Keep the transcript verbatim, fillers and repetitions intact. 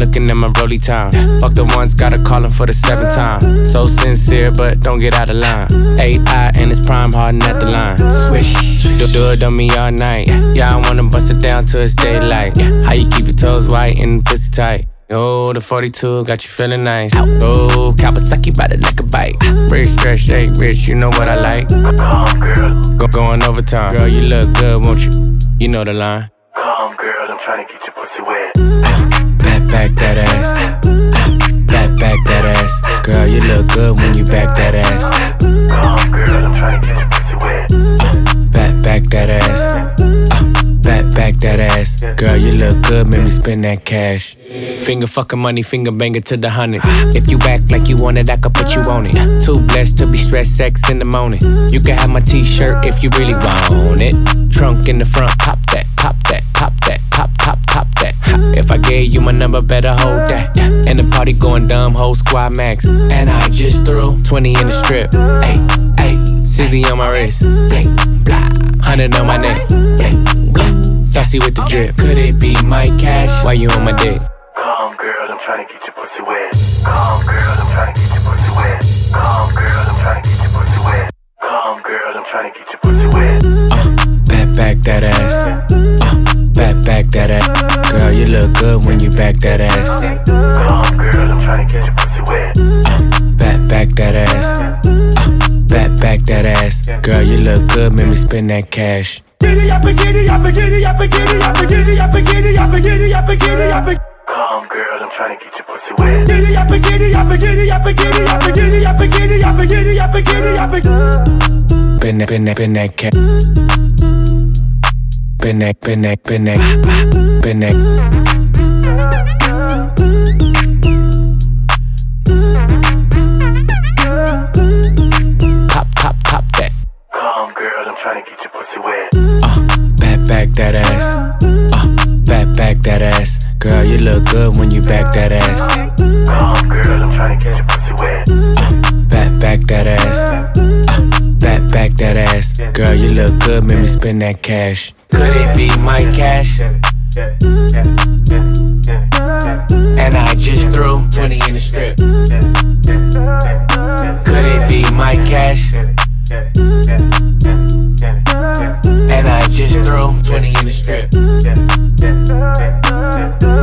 looking at my rollie time. Fuck the ones, gotta call him for the seventh time. So sincere, but don't get out of line. A I and it's prime harden at the line. Swish, do, do it on me all night. Yeah, I wanna bust it down till it's daylight. How you keep your toes white and pussy tight? Oh, the forty-two got you feeling nice. Oh, Kawasaki bout it like a bike. Rich, stretch, shake, rich, you know what I like. Calm, girl. Go, going overtime. Girl, you look good, won't you? You know the line. Calm, girl, I'm trying to get your pussy wet. Back, back that ass. Back, back that ass. Girl, you look good when you back that ass. Calm, girl, I'm trying to get your pussy wet. Uh, back, back that ass. Uh, back, back that ass. Girl, you look good, make me spend that cash. Finger fucking money, finger banger to the hundred. If you act like you want it, I could put you on it. Too blessed to be stressed sex in the morning. You can have my t-shirt if you really want it. Trunk in the front, pop that, pop that, pop that, pop, pop, pop that. If I gave you my number, better hold that. And the party going dumb, whole squad max. And I just threw twenty in the strip. Ay, ay, sixty on my wrist. Bling, blah, hundred on my neck. Bling, blah, saucy with the drip. Could it be my cash? Why you on my dick? Calm, girl, I'm trying to get your pussy wet. Calm, girl, I'm trying to get your pussy wet. Calm, girl, I'm trying to get your pussy wet. Calm, girl, I'm trying to get your pussy wet. Uh, back, back that ass. Uh, back, back that ass. Girl, you look good when you back that ass. Calm, girl, I'm trying to get your pussy wet. Uh, back, back that ass. Uh, back, back that ass. Girl, you look good, make me spend that cash. Giddy up, giddy up, giddy up, giddy up, giddy up, giddy up, giddy up, giddy up. Calm, girl, I'm trying to get your pussy wet. Giddy up, giddy up, giddy up, giddy up, giddy up, giddy up, giddy up, giddy up. Been that, been that, been that cat. Been that, been that, been that, been that. Pop, pop, pop that. Calm, girl, I'm trying to get your pussy wet. Uh, back, back that ass. Uh, back, back that ass. Girl, you look good when you back that ass. Calm, girl, I'm trying to get your pussy wet. Uh, back, back that ass. Uh, back, back that ass. Girl, you look good, make me spend that cash. Could it be my cash? And I just threw twenty in the strip. Could it be my cash? And I just threw twenty in the strip.